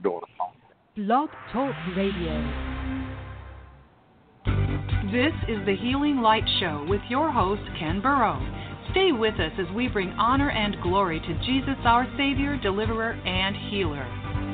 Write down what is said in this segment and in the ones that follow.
doing a song. Blog Talk Radio. This is the Healing Light Show with your host, Ken Burrow. Stay with us as we bring honor and glory to Jesus, our Savior, Deliverer, and Healer.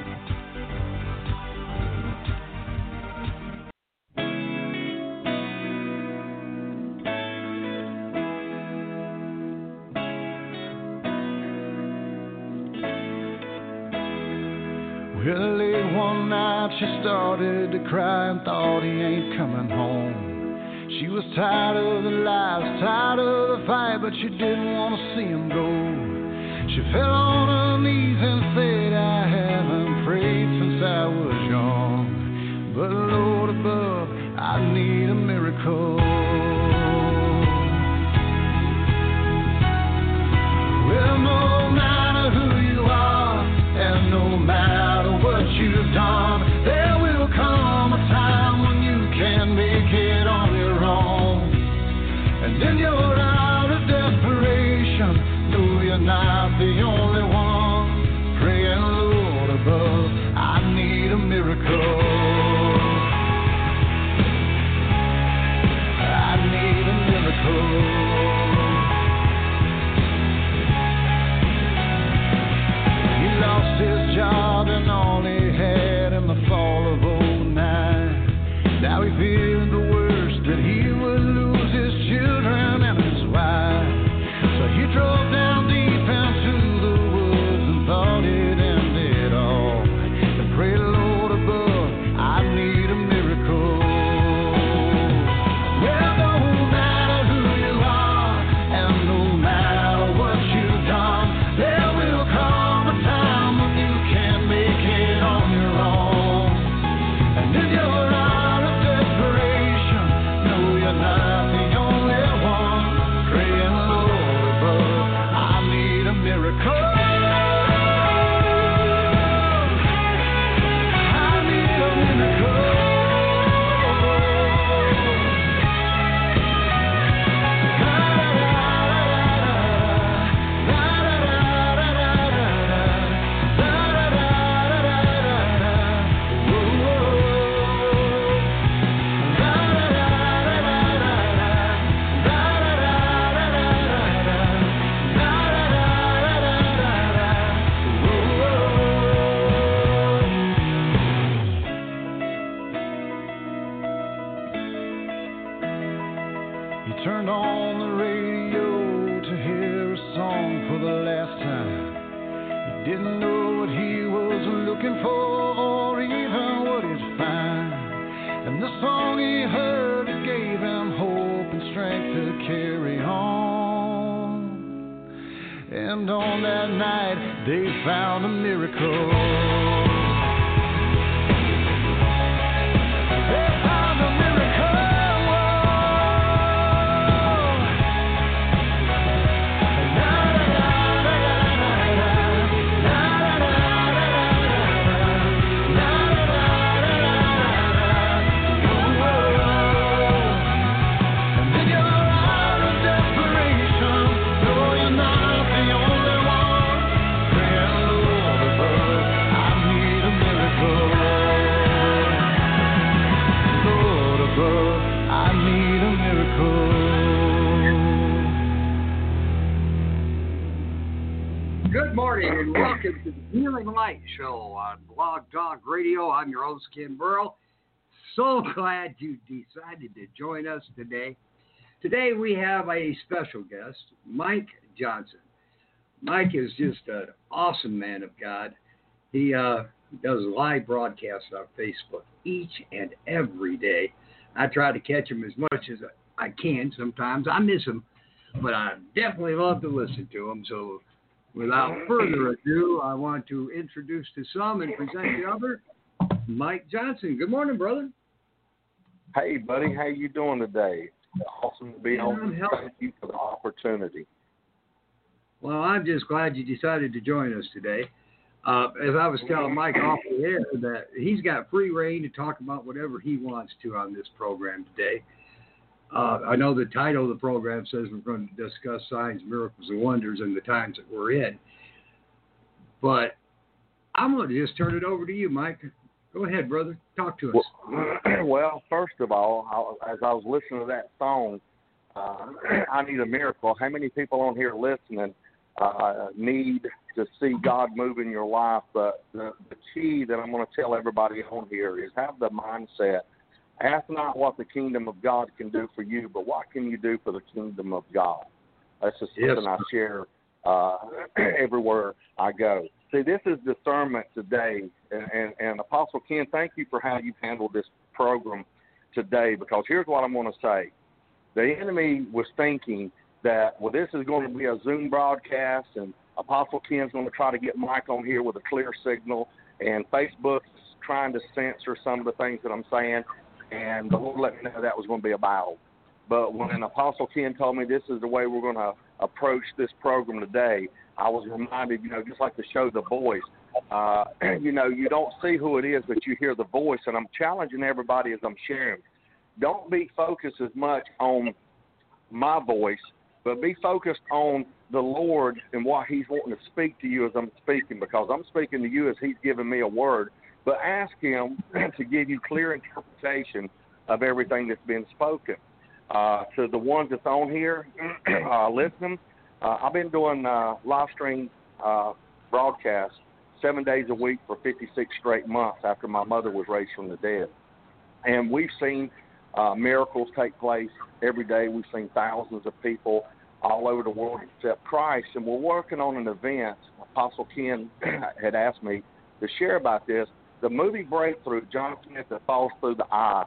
Well, late one night she started to cry and thought he ain't coming home. She was tired of the lies, tired of the fight, but she didn't want to see him go. She fell on her knees and said, I haven't prayed since I was young, but Lord above, I need a miracle. Well, no matter who you are, and no matter what you've done, there will come a time when you can make it on your own. And in your hour of desperation, know you're not the only one. Praying, Lord above, I need a miracle. I need a miracle. Lost his job and all he had in the fall of '09. Now he feared the worst, that he would lose his children and his wife. So he drove down deep into the woods and thought it ended all. And prayed, Lord above, I need a miracle. Well, no matter who you are, and no matter what you've done, there will come a time when you can't make it on your own. And in your hour of desperation, know you're not the only one. Praying, Lord above, I need a miracle. I need a miracle. He turned on the radio to hear a song for the last time. He didn't know what he was looking for or even what he'd find. And the song he heard, it gave him hope and strength to carry on. And on that night, they found a miracle. They found a miracle. Good morning and welcome to the Healing Light Show on Blog Talk Radio. I'm your host, Ken Burrow. So glad you decided to join us today. Today we have a special guest, Mike Johnson. Mike is just an awesome man of God. He does live broadcasts on Facebook each and every day. I try to catch him as much as I can. Sometimes I miss him, but I definitely love to listen to him. So without further ado, I want to introduce to some and present the other, Mike Johnson. Good morning, brother. Hey, buddy, how you doing today? Awesome to be on. Thank you for the opportunity. Well, I'm just glad you decided to join us today. As I was telling Mike off the air, that he's got free reign to talk about whatever he wants to on this program today. I know the title of the program says we're going to discuss signs, miracles, and wonders in the times that we're in. But I'm going to just turn it over to you, Mike. Go ahead, brother. Talk to us. Well, first of all, as I was listening to that song, I Need a Miracle, how many people on here listening need to see God move in your life? But the key that I'm going to tell everybody on here is have the mindset. Ask not what the kingdom of God can do for you, but what can you do for the kingdom of God? That's just something I share everywhere I go. See, this is discernment today. And Apostle Ken, thank you for how you've handled this program today, because here's what I'm going to say. The enemy was thinking that, well, this is going to be a Zoom broadcast, and Apostle Ken's going to try to get Mike on here with a clear signal, and Facebook's trying to censor some of the things that I'm saying, and the Lord let me know that was going to be a battle. But when Apostle Ken told me this is the way we're going to approach this program today, I was reminded, just like the show The Voice, you don't see who it is, but you hear the voice, and I'm challenging everybody as I'm sharing. Don't be focused as much on my voice, but be focused on the Lord and what he's wanting to speak to you as I'm speaking, because I'm speaking to you as he's giving me a word. But ask him to give you clear interpretation of everything that's been spoken. To the ones that's on here, listen, I've been doing live stream broadcasts 7 days a week for 56 straight months after my mother was raised from the dead. And we've seen miracles take place every day. We've seen thousands of people all over the world accept Christ. And we're working on an event. Apostle Ken had asked me to share about this. The movie Breakthrough, John Smith that falls through the ice,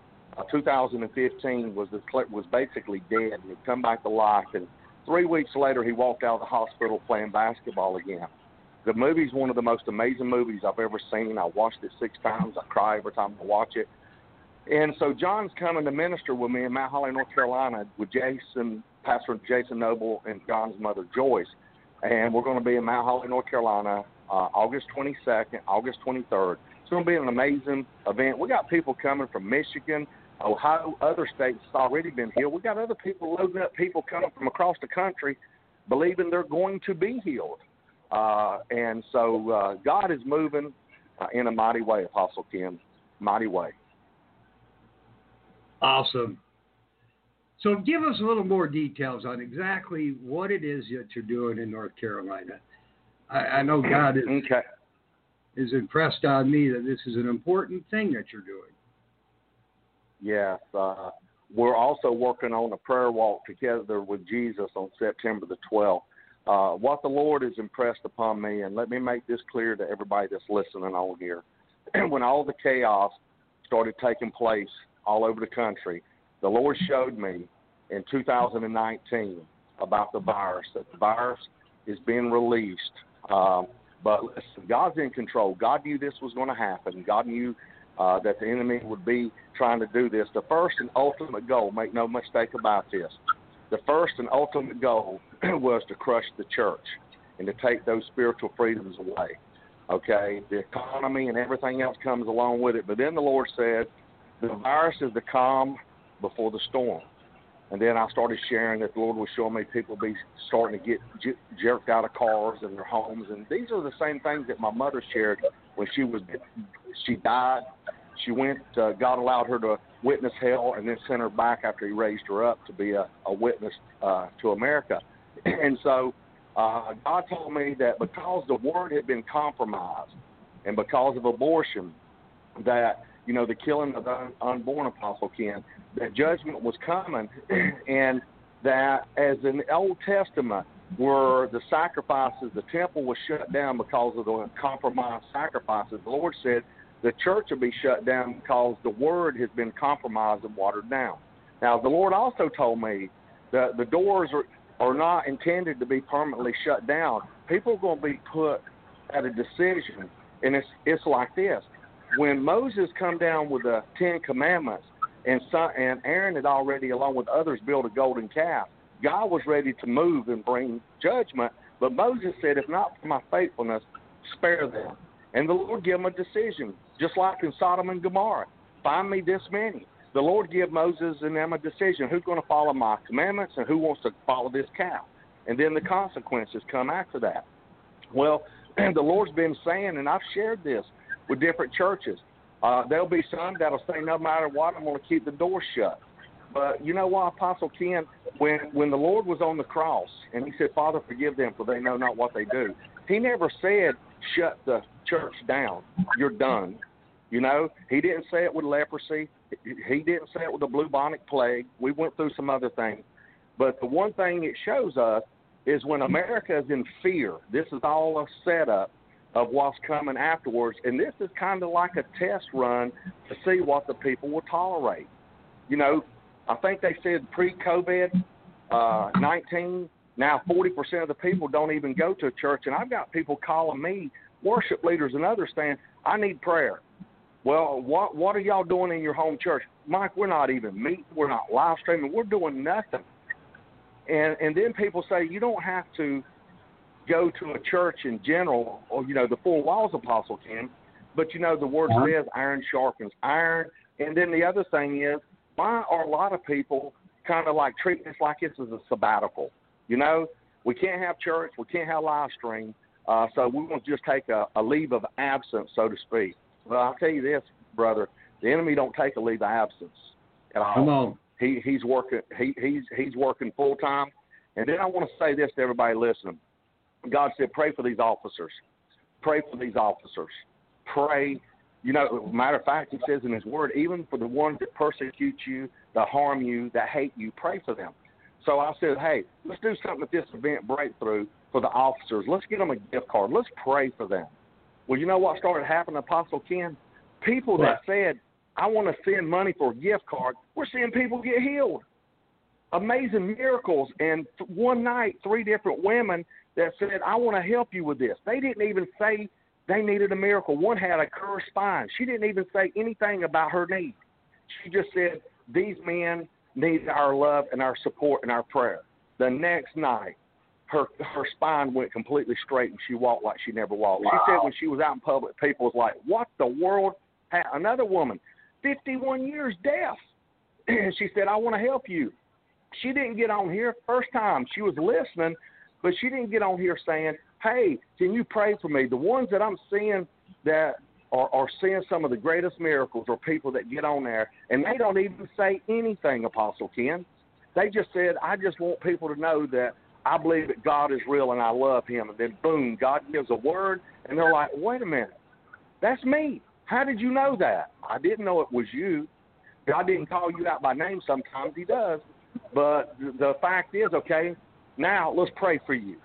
2015 was basically dead, and he'd come back to life. And 3 weeks later, he walked out of the hospital playing basketball again. The movie's one of the most amazing movies I've ever seen. I watched it 6 times. I cry every time I watch it. And so John's coming to minister with me in Mount Holly, North Carolina, with Pastor Jason Noble and John's mother, Joyce. And we're going to be in Mount Holly, North Carolina, August 22nd, August 23rd. It's going to be an amazing event. We got people coming from Michigan, Ohio, other states that's already been healed. We got other people loading up, people coming from across the country believing they're going to be healed. And so God is moving in a mighty way, Apostle Ken, mighty way. Awesome. So give us a little more details on exactly what it is that you're doing in North Carolina. I know God is impressed on me that this is an important thing that you're doing. Yes. We're also working on a prayer walk together with Jesus on September the 12th. What the Lord has impressed upon me, and let me make this clear to everybody that's listening on here. When all the chaos started taking place all over the country, the Lord showed me in 2019 about the virus, that the virus is being released. But listen, God's in control. God knew this was going to happen. God knew that the enemy would be trying to do this. The first and ultimate goal, make no mistake about this, the first and ultimate goal was to crush the church and to take those spiritual freedoms away. Okay, the economy and everything else comes along with it. But then the Lord said, the virus is the calm before the storm. And then I started sharing that the Lord was showing me people be starting to get jerked out of cars and their homes. And these are the same things that my mother shared when she died. She went, God allowed her to witness hell and then sent her back after he raised her up to be a witness to America. And so God told me that because the word had been compromised and because of abortion, that, the killing of the unborn, Apostle Ken, that judgment was coming, and that as in the Old Testament, where the sacrifices, the temple was shut down because of the compromised sacrifices, the Lord said the church will be shut down because the word has been compromised and watered down. Now, the Lord also told me that the doors are not intended to be permanently shut down. People are going to be put at a decision, and it's like this. When Moses come down with the 10 Commandments, and Aaron had already, along with others, built a golden calf, God was ready to move and bring judgment, but Moses said, if not for my faithfulness, spare them. And the Lord gave him a decision, just like in Sodom and Gomorrah. Find me this many. The Lord gave Moses and them a decision, who's going to follow my commandments and who wants to follow this calf. And then the consequences come after that. Well, And the Lord's been saying, and I've shared this with different churches, there'll be some that'll say, no matter what, I'm going to keep the door shut. But you know what, Apostle Ken, when the Lord was on the cross and he said, Father, forgive them, for they know not what they do, he never said, shut the church down. You're done. You know, he didn't say it with leprosy. He didn't say it with the bubonic plague. We went through some other things. But the one thing it shows us is when America is in fear, this is all a setup of what's coming afterwards. And this is kind of like a test run to see what the people will tolerate. You know, I think they said pre-COVID-19, now 40% of the people don't even go to a church. And I've got people calling me, worship leaders and others, saying, I need prayer. Well, what are y'all doing in your home church? Mike, we're not even meeting. We're not live streaming. We're doing nothing. And then people say, you don't have to go to a church in general or, you know, the four walls, Apostle Ken, but, you know, the word says iron sharpens iron. And then the other thing is, why are a lot of people kind of like treating this like this is a sabbatical? You know, we can't have church. We can't have live stream. So we want to just take a leave of absence, so to speak. Well, I'll tell you this, brother, the enemy don't take a leave of absence at all. Come on. He's working. He's working full time. And then I want to say this to everybody listening. God said, pray for these officers. Pray for these officers. Pray. You know, matter of fact, he says in his word, even for the ones that persecute you, that harm you, that hate you, pray for them. So I said, hey, let's do something at this event breakthrough for the officers. Let's get them a gift card. Let's pray for them. Well, you know what started happening, Apostle Ken? People that said, I want to send money for a gift card, we're seeing people get healed. Amazing miracles. And one night, 3 different women that said, I want to help you with this. They didn't even say they needed a miracle. One had a cursed spine. She didn't even say anything about her need. She just said, these men need our love and our support and our prayer. The next night, her spine went completely straight and she walked like she never walked. Wow. She said when she was out in public, people was like, what the world? Another woman, 51 years deaf. She said, I want to help you. She didn't get on here. First time she was listening, but she didn't get on here saying, hey, can you pray for me? The ones that I'm seeing that are seeing some of the greatest miracles are people that get on there, and they don't even say anything, Apostle Ken. They just said, I just want people to know that I believe that God is real and I love him. And then, boom, God gives a word, and they're like, wait a minute, that's me. How did you know that? I didn't know it was you. God didn't call you out by name. Sometimes he does. But the fact is, okay, now let's pray for you.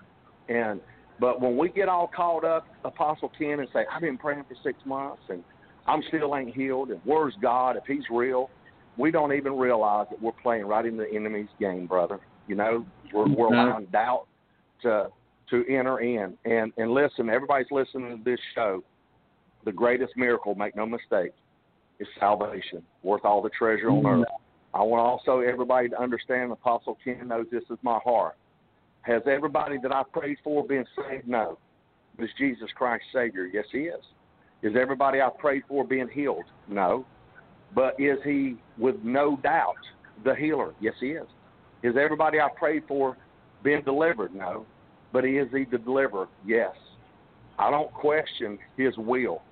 But when we get all caught up, Apostle Ken, and say, I've been praying for 6 months, and I'm still ain't healed, and where's God if he's real? We don't even realize that we're playing right in the enemy's game, brother. You know, we're allowing doubt to enter in. And listen, everybody's listening to this show. The greatest miracle, make no mistake, is salvation, worth all the treasure on earth. I want also everybody to understand, Apostle Ken knows this is my heart. Has everybody that I prayed for been saved? No. Is Jesus Christ Savior? Yes, he is. Is everybody I prayed for being healed? No. But is he, with no doubt, the healer? Yes, he is. Is everybody I prayed for being delivered? No. But is he the deliverer? Yes. I don't question his will.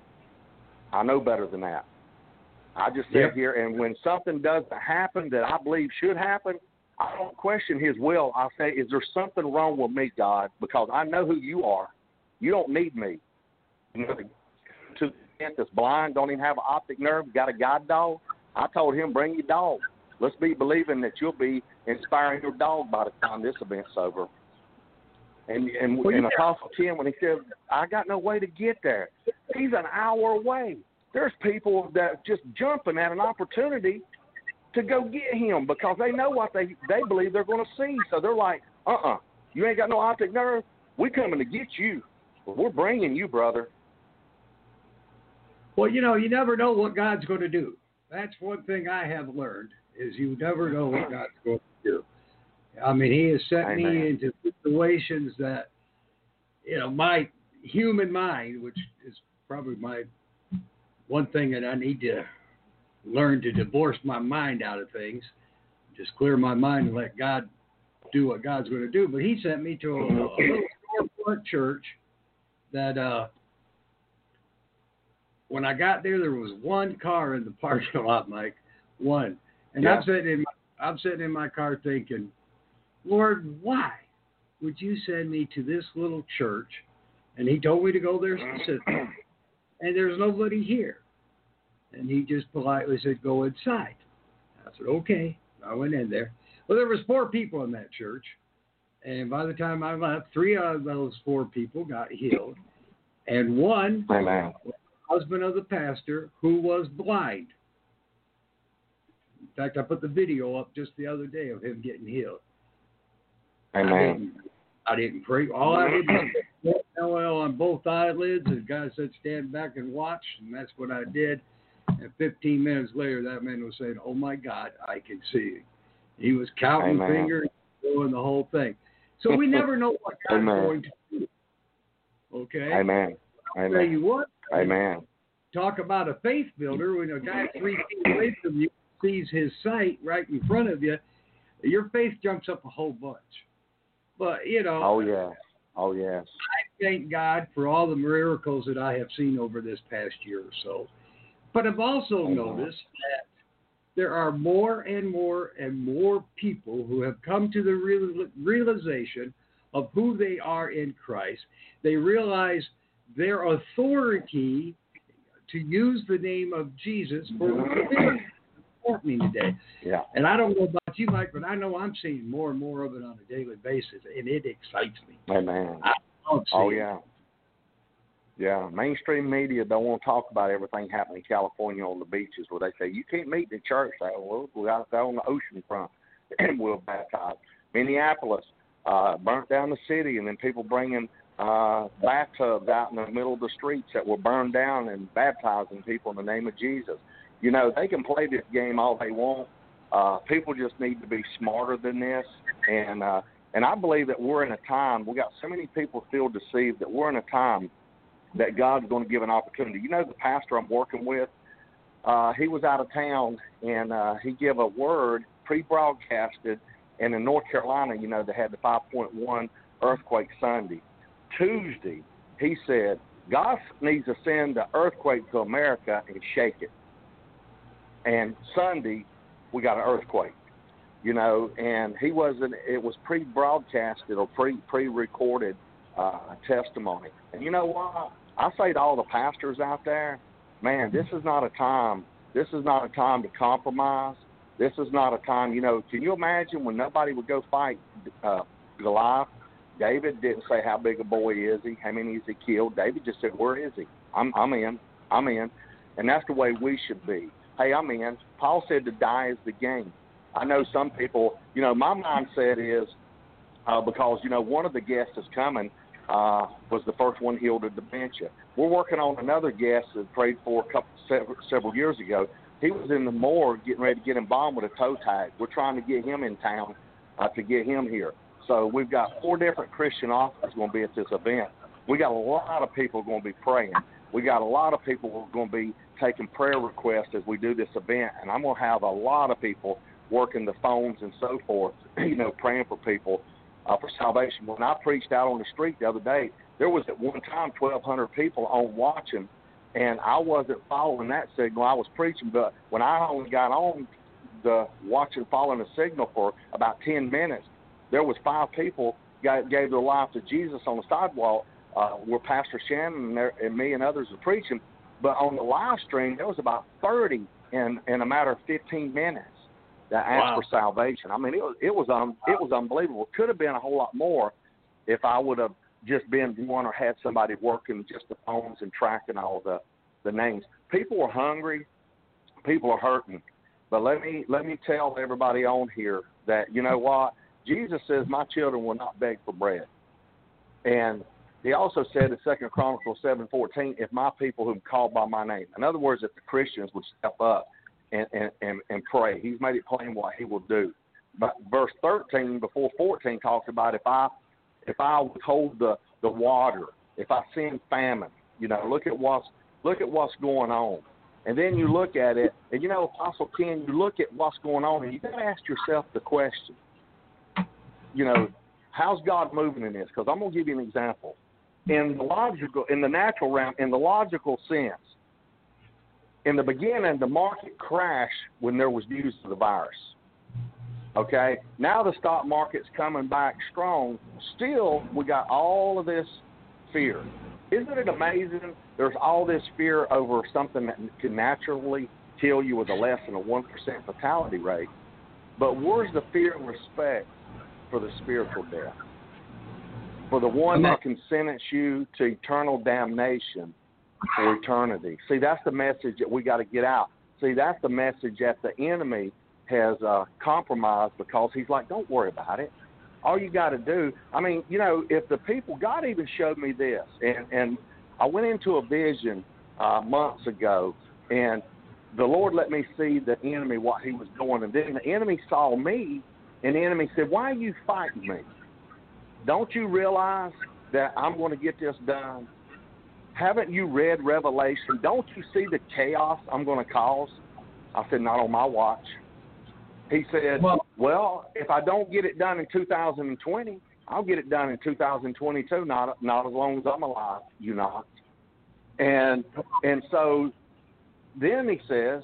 I know better than that. I just sit here, and when something doesn't happen that I believe should happen, I don't question his will. I say, is there something wrong with me, God? Because I know who you are. You don't need me. You know, to the extent that's blind, don't even have an optic nerve, got a guide dog. I told him, bring your dog. Let's be believing that you'll be inspiring your dog by the time this event's over. And Apostle Ken, when he said, I got no way to get there, he's an hour away. There's people that just jumping at an opportunity to go get him because they know what they believe they're going to see. So they're like, you ain't got no optic nerve. We're coming to get you. We're bringing you, brother. Well, you know, you never know what God's going to do. That's one thing I have learned is you never know what God's going to do. I mean, he has sent me into situations that, you know, my human mind, which is probably my one thing that I need to learn to divorce my mind out of things, just clear my mind and let God do what God's going to do. But he sent me to a little storefront church that when I got there was one car in the parking lot, Mike. One. And Yeah. I'm sitting in my car thinking, Lord, why would you send me to this little church? And he told me to go there specifically. And there's nobody here. And he just politely said, go inside. I said, okay. I went in there. Well, there was 4 people in that church. And by the time I left, 3 of those 4 people got healed. And one Amen. was the husband of the pastor who was blind. In fact, I put the video up just the other day of him getting healed. Amen. I didn't pray. All I did was put LL on both eyelids, and the guy said, stand back and watch, and that's what I did. And 15 minutes later, that man was saying, oh, my God, I can see. He was counting Amen. fingers, doing the whole thing. So we never know what God's Amen. going to do. Okay? Amen. I'll tell you what. Amen. Talk about a faith builder. When a guy 3 feet away from you sees his sight right in front of you, your faith jumps up a whole bunch. But, you know. Oh, yes. Oh, yes. I thank God for all the miracles that I have seen over this past year or so. But I've also noticed that there are more and more and more people who have come to the realization of who they are in Christ. They realize their authority to use the name of Jesus for me today. Yeah. And I don't know about you, Mike, but I know I'm seeing more and more of it on a daily basis, and it excites me. Amen. I don't see Oh, it. yeah. Yeah. Mainstream media don't want to talk about everything happening in California on the beaches where they say, you can't meet in the church. They go, well, we got that on the ocean front, and we'll baptize. Minneapolis burnt down the city, and then people bringing bathtubs out in the middle of the streets that were burned down and baptizing people in the name of Jesus. You know, they can play this game all they want. People just need to be smarter than this. And I believe that we're in a time, we got so many people still deceived that we're in a time that God's going to give an opportunity. You know, the pastor I'm working with, he was out of town, and he gave a word pre-broadcasted. And in North Carolina, you know, they had the 5.1 earthquake Sunday. Tuesday, he said, God needs to send the earthquake to America and shake it. And Sunday, we got an earthquake, you know, and it was pre-broadcasted or pre-recorded testimony. And you know what? I say to all the pastors out there, man, this is not a time to compromise. This is not a time, you know, can you imagine when nobody would go fight Goliath? David didn't say how big a boy is he, how many has he killed. David just said, where is he? I'm in. And that's the way we should be. Hey, I'm in. Paul said to die is the gain. I know some people, you know, my mindset is because, you know, one of the guests that's coming was the first one healed of dementia. We're working on another guest that prayed for several years ago. He was in the morgue getting ready to get embalmed with a toe tag. We're trying to get him in town to get him here. So we've got 4 different Christian authors going to be at this event. We got a lot of people going to be praying. We got a lot of people who are going to be taking prayer requests as we do this event, and I'm going to have a lot of people working the phones and so forth, you know, praying for people for salvation. When I preached out on the street the other day, there was at one time 1,200 people on watching, and I wasn't following that signal. I was preaching, but when I only got on the watching, following the signal for about 10 minutes, there was 5 people gave their life to Jesus on the sidewalk where Pastor Shannon and me and others were preaching. But on the live stream, there was about 30 in a matter of 15 minutes that asked for salvation. I mean, it was unbelievable. It could have been a whole lot more if I would have just been one or had somebody working just the phones and tracking all the names. People are hungry. People are hurting. But let me tell everybody on here that, you know what? Jesus says, my children will not beg for bread. And he also said in 2 Chronicles 7:14, if my people whom called by my name. In other words, if the Christians would step up and pray. He's made it plain what he will do. But verse 13 before 14 talks about if I withhold the water, if I send famine, you know, look at what's going on. And then you look at it, and you know, Apostle Ken, you look at what's going on, and you got to ask yourself the question, you know, how's God moving in this? Because I'm going to give you an example. in the natural realm, in the logical sense, in the beginning, the market crashed when there was news of the virus. Okay? Now the stock market's coming back strong. Still, we got all of this fear. Isn't it amazing? There's all this fear over something that can naturally kill you with a less than a 1% fatality rate. But where's the fear and respect for the spiritual death? For the one that can sentence you to eternal damnation for eternity. See, that's the message that we got to get out. See, that's the message that the enemy has compromised, because he's like, don't worry about it. All you got to do, I mean, you know, if the people, God even showed me this, and I went into a vision months ago, and the Lord let me see the enemy, what he was doing, and then the enemy saw me, and the enemy said, why are you fighting me? Don't you realize that I'm going to get this done? Haven't you read Revelation? Don't you see the chaos I'm going to cause? I said, not on my watch. He said, well, if I don't get it done in 2020, I'll get it done in 2022, not as long as I'm alive, you not. And so then he says,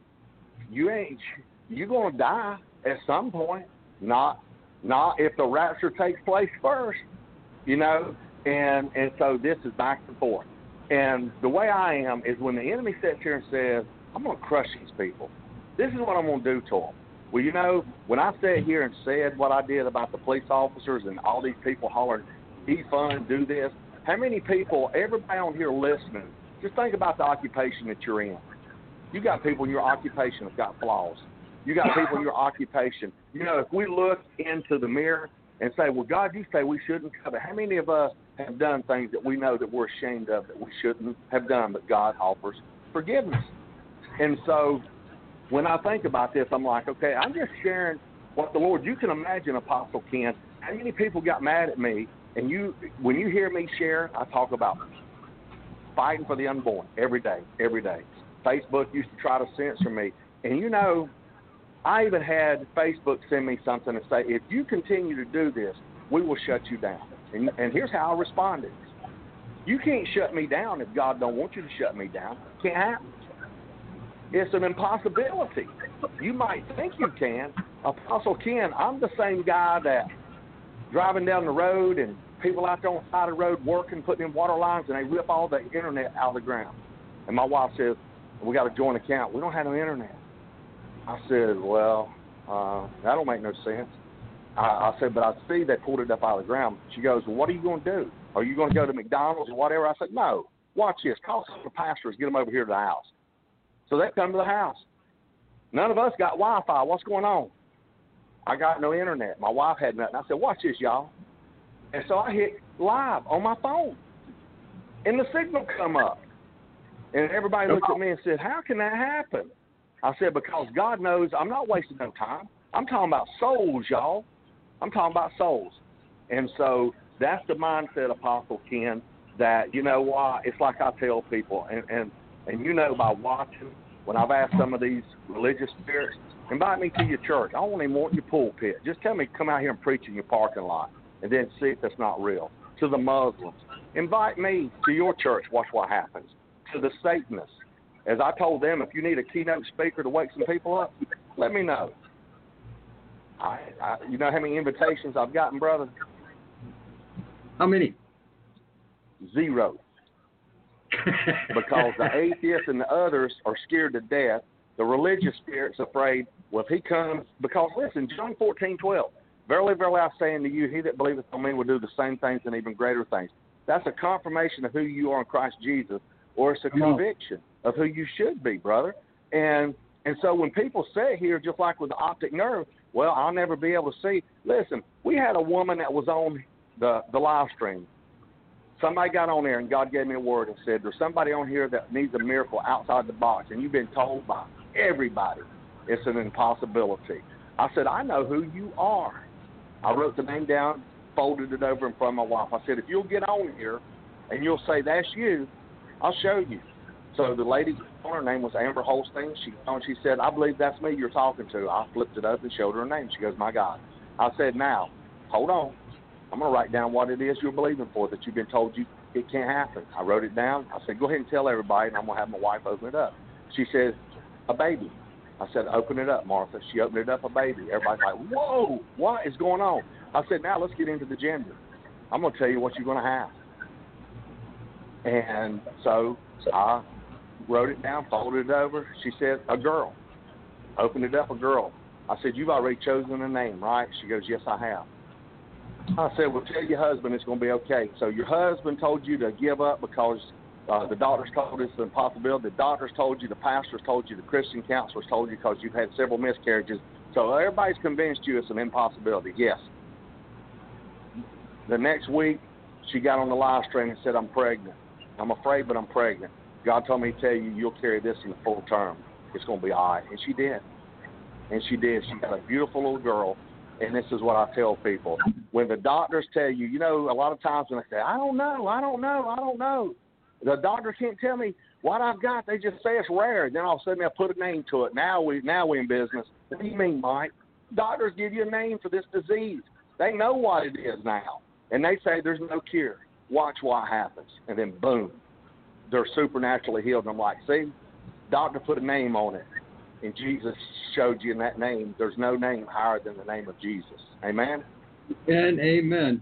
you're going to die at some point, not if the rapture takes place first, you know. And so this is back and forth. And the way I am is when the enemy sits here and says, I'm going to crush these people, this is what I'm going to do to them. Well, you know, when I sat here and said what I did about the police officers and all these people hollering, defund, do this, how many people, everybody on here listening, just think about the occupation that you're in. You got people in your occupation that got flaws. You got people in your occupation. You know, if we look into the mirror and say, well, God, you say we shouldn't covet. How many of us have done things that we know that we're ashamed of that we shouldn't have done, but God offers forgiveness? And so when I think about this, I'm like, okay, I'm just sharing what the Lord, you can imagine, Apostle Ken, how many people got mad at me, and when you hear me share, I talk about fighting for the unborn every day. Facebook used to try to censor me. And, you know, I even had Facebook send me something and say, if you continue to do this, we will shut you down. And here's how I responded. You can't shut me down if God don't want you to shut me down. It can't happen. It's an impossibility. You might think you can. Apostle Ken, I'm the same guy that driving down the road and people out there on the side of the road working, putting in water lines, and they rip all the internet out of the ground. And my wife says, we got a joint account. We don't have no internet. I said, well, that don't make no sense. I said, but I see they pulled it up out of the ground. She goes, well, what are you going to do? Are you going to go to McDonald's or whatever? I said, no. Watch this. Call some of the pastors, get them over here to the house. So they come to the house. None of us got Wi-Fi. What's going on? I got no internet. My wife had nothing. I said, watch this, y'all. And so I hit live on my phone. And the signal come up. And everybody looked at me and said, how can that happen? I said, because God knows I'm not wasting no time. I'm talking about souls, y'all. I'm talking about souls. And so that's the mindset, Apostle Ken, that, you know what, it's like I tell people, and you know by watching, when I've asked some of these religious spirits, invite me to your church. I don't even want your pulpit. Just tell me to come out here and preach in your parking lot and then see if that's not real. To the Muslims, invite me to your church. Watch what happens. To the Satanists, as I told them, if you need a keynote speaker to wake some people up, let me know. You know how many invitations I've gotten, brother? How many? 0. Because the atheists and the others are scared to death. The religious spirit's afraid, well, if he comes, because listen, John 14:12, verily, verily, I say unto you, he that believeth on me will do the same things and even greater things. That's a confirmation of who you are in Christ Jesus, or it's a conviction of who you should be, brother. And so when people say here, just like with the optic nerve, well, I'll never be able to see. Listen, we had a woman that was on the live stream. Somebody got on there, and God gave me a word and said, there's somebody on here that needs a miracle outside the box, and you've been told by everybody it's an impossibility. I said, I know who you are. I wrote the name down, folded it over in front of my wife. I said, if you'll get on here and you'll say that's you, I'll show you. So the lady, her name was Amber Holstein. She said, I believe that's me you're talking to. I flipped it up and showed her name. She goes, my God. I said, now, hold on. I'm going to write down what it is you're believing for that you've been told it can't happen. I wrote it down. I said, go ahead and tell everybody, and I'm going to have my wife open it up. She says, a baby. I said, open it up, Martha. She opened it up, a baby. Everybody's like, whoa, what is going on? I said, now let's get into the gender. I'm going to tell you what you're going to have. And so I wrote it down, folded it over. She said, a girl. Opened it up, a girl. I said, you've already chosen a name, right? She goes, yes, I have. I said, well, tell your husband it's going to be okay. So your husband told you to give up because the doctors told us it's an impossibility. The doctors told you, the pastors told you, the Christian counselors told you because you've had several miscarriages. So everybody's convinced you it's an impossibility. Yes. The next week, she got on the live stream and said, I'm pregnant. I'm afraid, but I'm pregnant. God told me to tell you, you'll carry this in the full term. It's going to be all right. And she did. And she did. She got a beautiful little girl. And this is what I tell people. When the doctors tell you, you know, a lot of times when they say, I don't know. The doctor can't tell me what I've got. They just say it's rare. Then all of a sudden they'll put a name to it. Now we in business. What do you mean, Mike? Doctors give you a name for this disease. They know what it is now. And they say there's no cure. Watch what happens. And then boom, they're supernaturally healed. And I'm like, see, doctor put a name on it. And Jesus showed you in that name, there's no name higher than the name of Jesus. Amen? And amen.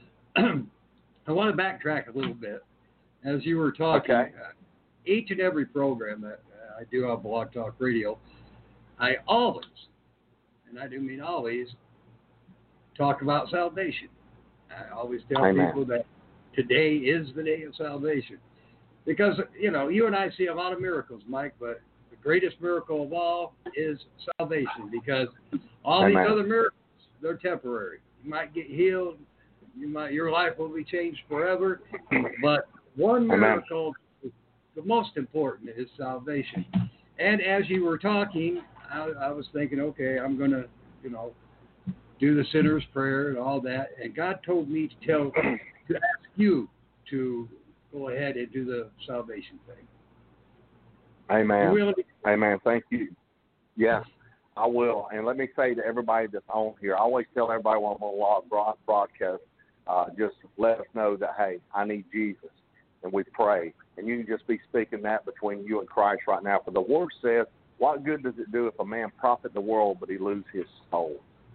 I want to backtrack a little bit. As you were talking, okay. Each and every program that I do on Blog Talk Radio, I always, and I do mean always, talk about salvation. I always tell amen. people that today is the day of salvation. Because, you know, you and I see a lot of miracles, Mike, but the greatest miracle of all is salvation, because all amen. these other miracles, they're temporary. You might get healed, your life will be changed forever, but one miracle, the most important, is salvation. And as you were talking, I was thinking, okay, I'm going to, you know, do the sinner's prayer and all that, and God told me to ask you to go ahead and do the salvation thing. Amen. Really? Amen. Thank you. Yes, I will. And let me say to everybody that's on here, I always tell everybody when I'm on a broadcast, just let us know that, hey, I need Jesus. And we pray. And you can just be speaking that between you and Christ right now. For the word says, what good does it do if a man profit the world but he lose his soul?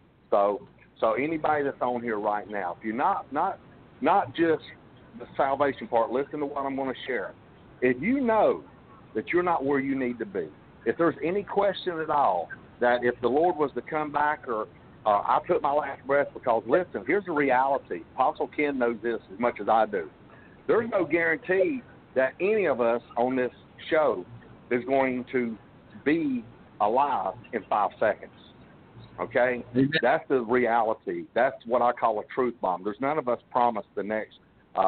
So anybody that's on here right now, if you're not just the salvation part, listen to what I'm going to share. If you know that you're not where you need to be, if there's any question at all that if the Lord was to come back or I took my last breath, because listen, here's the reality. Apostle Ken knows this as much as I do. There's no guarantee that any of us on this show is going to be alive in 5 seconds. Okay? Amen. That's the reality. That's what I call a truth bomb. There's none of us promised the next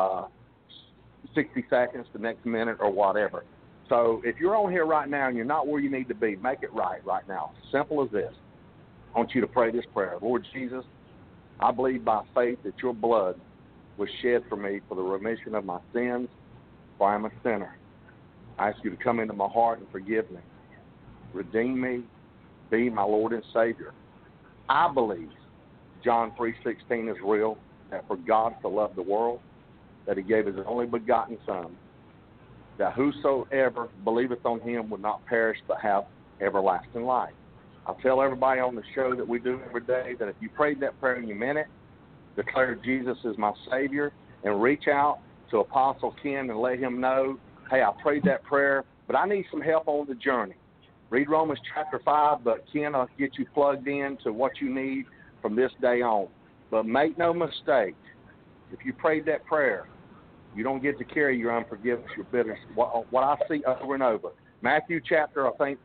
60 seconds, the next minute, or whatever. So if you're on here right now and you're not where you need to be, make it right now. Simple as this. I want you to pray this prayer. Lord Jesus, I believe by faith that your blood was shed for me for the remission of my sins, for I am a sinner. I ask you to come into my heart and forgive me. Redeem me. Be my Lord and Savior. I believe John 3:16 is real, that for God to love the world, that he gave his only begotten Son, that whosoever believeth on him would not perish but have everlasting life. I tell everybody on the show that we do every day that if you prayed that prayer and you meant it, declare Jesus is my Savior, and reach out to Apostle Ken and let him know, hey, I prayed that prayer, but I need some help on the journey. Read Romans chapter 5, but Ken will get you plugged in to what you need from this day on. But make no mistake, if you prayed that prayer, you don't get to carry your unforgiveness, your bitterness. What I see over and over. Matthew chapter, I think,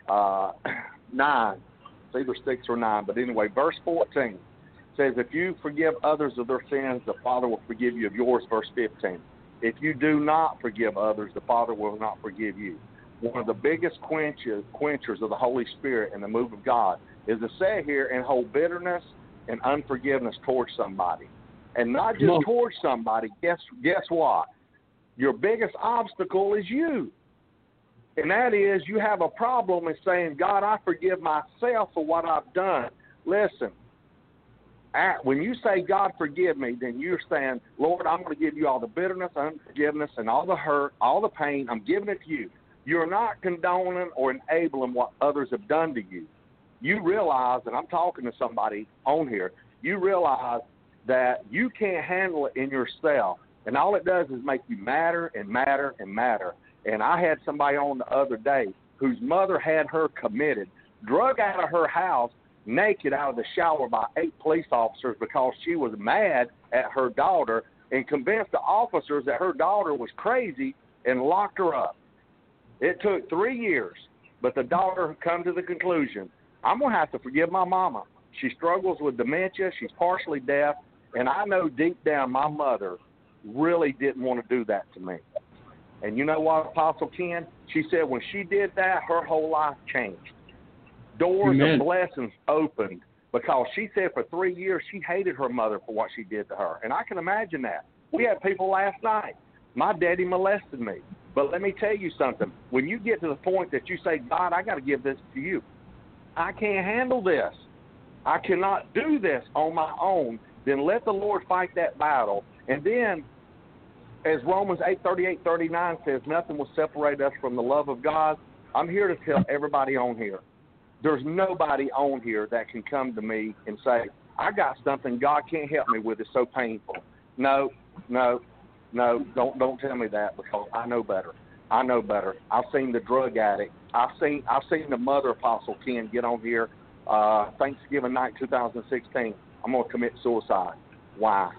9. It's either 6 or 9. But anyway, verse 14 says, if you forgive others of their sins, the Father will forgive you of yours. Verse 15. If you do not forgive others, the Father will not forgive you. One of the biggest quenchers of the Holy Spirit and the move of God is to sit here and hold bitterness and unforgiveness towards somebody. And not just towards somebody. Guess what? Your biggest obstacle is you. And that is you have a problem in saying, God, I forgive myself for what I've done. Listen, when you say, God, forgive me, then you're saying, Lord, I'm going to give you all the bitterness, unforgiveness, and all the hurt, all the pain. I'm giving it to you. You're not condoning or enabling what others have done to you. You realize, and I'm talking to somebody on here, you realize that you can't handle it in yourself, and all it does is make you madder and madder and madder. And I had somebody on the other day whose mother had her committed, drug out of her house, naked out of the shower by 8 police officers because she was mad at her daughter and convinced the officers that her daughter was crazy and locked her up. It took 3 years, but the daughter come to the conclusion, I'm going to have to forgive my mama. She struggles with dementia. She's partially deaf, and I know deep down my mother really didn't want to do that to me. And you know what, Apostle Ken? She said when she did that, her whole life changed. Doors Amen. of blessings opened because she said for 3 years she hated her mother for what she did to her. And I can imagine that. We had people last night. My daddy molested me. But let me tell you something. When you get to the point that you say, God, I got to give this to you. I can't handle this. I cannot do this on my own. Then let the Lord fight that battle. And then, as Romans 8:38-39 says, nothing will separate us from the love of God. I'm here to tell everybody on here. There's nobody on here that can come to me and say, I got something God can't help me with. It's so painful. No, don't tell me that because I know better. I know better. I've seen the drug addict. I've seen the mother, Apostle Ken, get on here Thanksgiving night 2016. I'm going to commit suicide. Why?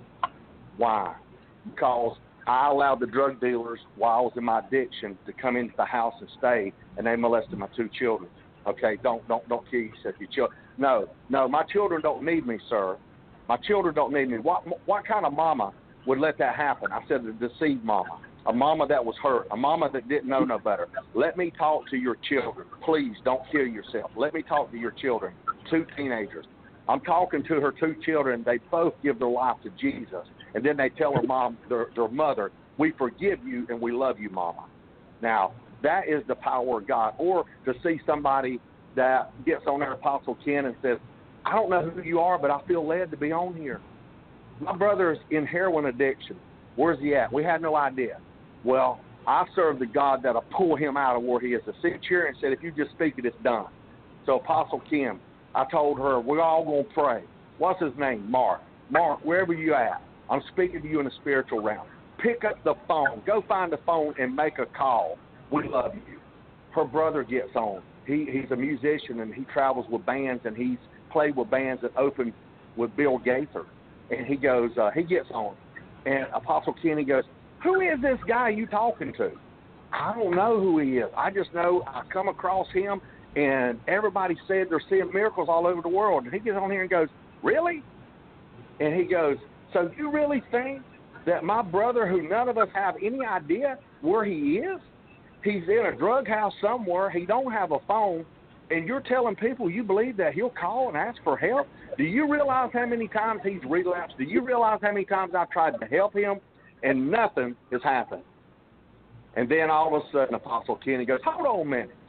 Because I allowed the drug dealers while I was in my addiction to come into the house and stay, and they molested my 2 children. Okay, don't kill yourself. Your children. No, my children don't need me, sir. My children don't need me. What kind of mama would let that happen? I said a deceived mama, a mama that was hurt, a mama that didn't know no better. Let me talk to your children. Please don't kill yourself. Let me talk to your children, 2 teenagers. I'm talking to her 2 children. They both give their life to Jesus, and then they tell their mother, we forgive you and we love you, mama. Now, that is the power of God. Or to see somebody that gets on there, Apostle Ken, and says, I don't know who you are, but I feel led to be on here. My brother is in heroin addiction. Where's he at? We had no idea. Well, I serve the God that'll pull him out of where he is. The signature and said, if you just speak it, it's done. So Apostle Kim, I told her, we're all going to pray. What's his name? Mark. Mark, wherever you at, I'm speaking to you in the spiritual realm. Pick up the phone. Go find the phone and make a call. We love you. Her brother gets on. He's a musician, and he travels with bands, and he's played with bands that opened with Bill Gaither. And he goes, he gets on. And Apostle Kenny goes, who is this guy you talking to? I don't know who he is. I just know I come across him, and everybody said they're seeing miracles all over the world. And he gets on here and goes, really? And he goes, so you really think that my brother, who none of us have any idea where he is, he's in a drug house somewhere, he don't have a phone, and you're telling people you believe that he'll call and ask for help? Do you realize how many times he's relapsed? Do you realize how many times I've tried to help him, and nothing has happened? And then all of a sudden, Apostle Kenny goes, hold on a minute.